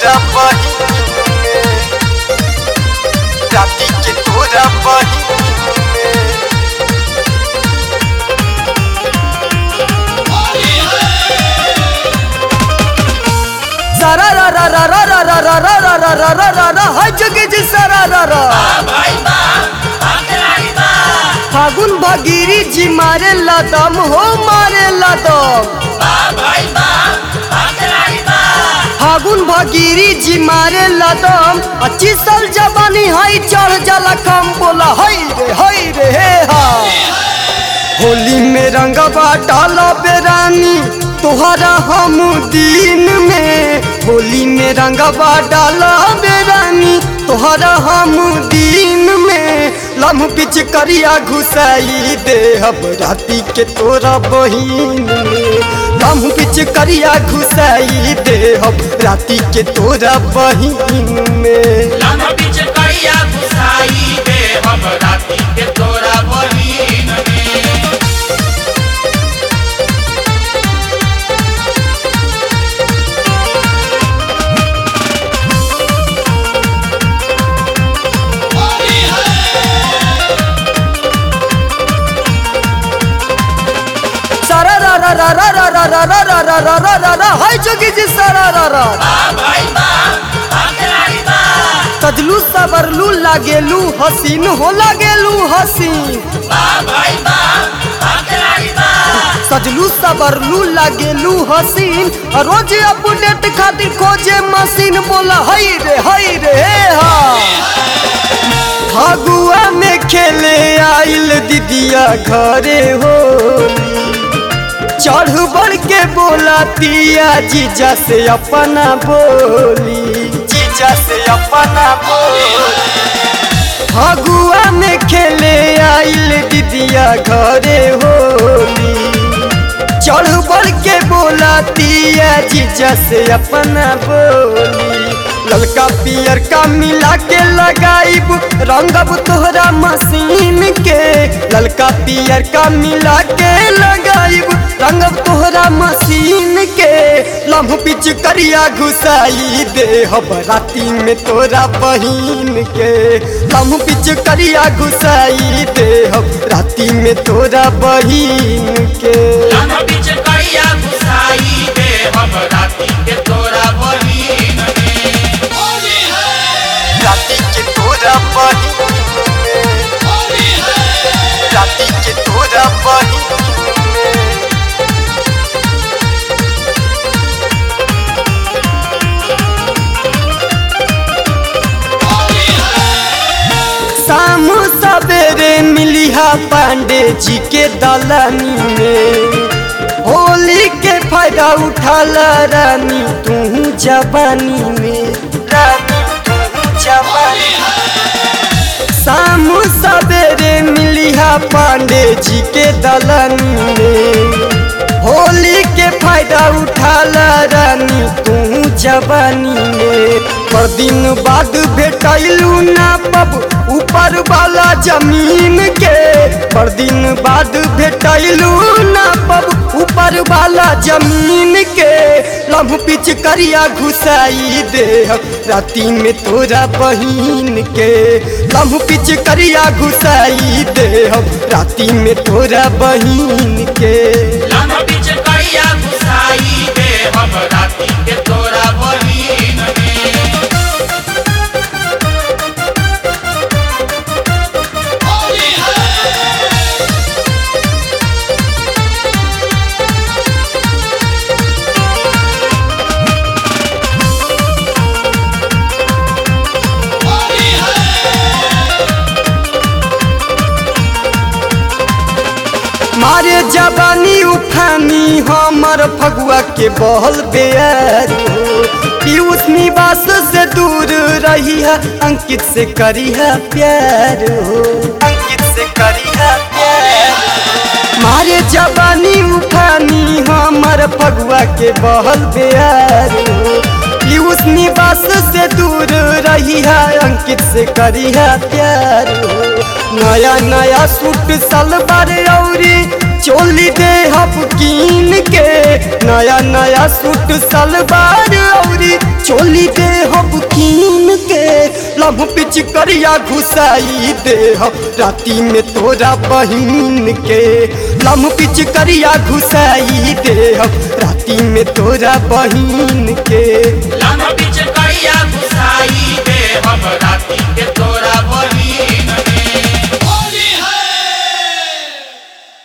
तोरा बहिन में, राती के तोरा बहिन में। सारा रा रा रा रा रा रा रा रा रा रा रा रा रा रा हाय जगे जी सारा रा रा। फागुन भगीरी जी मारे लदम हो मारे लदम। फागुन भगीरी जी मारे लदम 25 साल जवानी हाई चढ़ जाला कम बोला हाय रे हे हा। होली में रंगवा डाला बेरानी तोहरा हम दिन में, होली में रंगवा डाला बेरानी तोहरा हम दिन में। लम्ह पिच करिया घुसाई दे अब राती के तोरा बहिन में, लम्ह पिच करिया घुसाई दे अब राती के तोरा बहिन में। लम्ह पिच करिया घुसाई दे अब राती के तोरा बहिन में। सारा रा रा रा रा रा रा रा रा रा रा रा रा रा हाय जोगी जी सारा रा रा। सजलू सवरलू लागेलू हसीन हो लागेलू हसीन। सजलू सवरलू लागेलू हसीन रोज अपडेट खातिर खोजे मशीन बोला हाय रे हा। फगुआ में खेले आइल दीदिया घरे होली, चढ़ बढ़ के बोला तिया जीजा से अपना बोली, जीजा से अपना बोली। फगुआ में खेले आइल दीदिया घरे होली, चढ़ बढ़ के बोला तिया जीजा से अपना बोली। ललका पियर का मिला के लगाइब रंगब तोहरा मशीन के, ललका पियर का मिला के लगाइब रंगब तोहरा मशीन के। लम्ह पिच करिया घुसाई दे अब राती में तोरा बहिन के, लम्ह पिच करिया घुसाई दे अब राती में तोरा बहिन के। लम्ह पिच करिया घुसाई दे अब राती के तोरा बहिन में। राती के तोरा बहिन में, राती के तोरा बहिन में। शाम सवेरे मिलिहा पांडे जी के दलानी में, होली के फायदा उठाला रानी तू जवानी में, रानी तू जवानी। शाम सवेरे मिलिहा पांडे जी के दलानी में, होली के फायदा उठाला रानी तू जवानी में। पर दिन बाद भेटैलू ना पब ऊपर वाला जमीन के, पर दिन बाद भेटैलू ना पब ऊपर वाला जमीन के। लम्ह पिच करिया घुसाई दे राती में तोरा बहिन के, लम्ह पिच करिया घुसाई दे राती में तोरा बहिन के। लम्ह पिच करिया घुसाई दे अब राती के तोरा बहिन में। मारे जवानी उठानी हमर फगुआ के बहल बेर हो, पीयूष निवास से दूर रही है अंकित से करी है प्यार हो, अंकित से करी है प्यार। मारे जवानी उठानी हमर फगुआ के बहल बेर हो, पीयूष निवास से दूर रही है अंकित से करी है प्यार हो। नया नया सूट सलवार औरी चोली दे हब कीन के नया नया सूट सलवार औरी चोली दे हब कीन के लभ पिच करिया घुसाई दे हम राती में तोरा बहिन के लभ पिच करिया घुसाई दे हम राती में तोरा बहिन के लम्हा बीच करिया घुसाई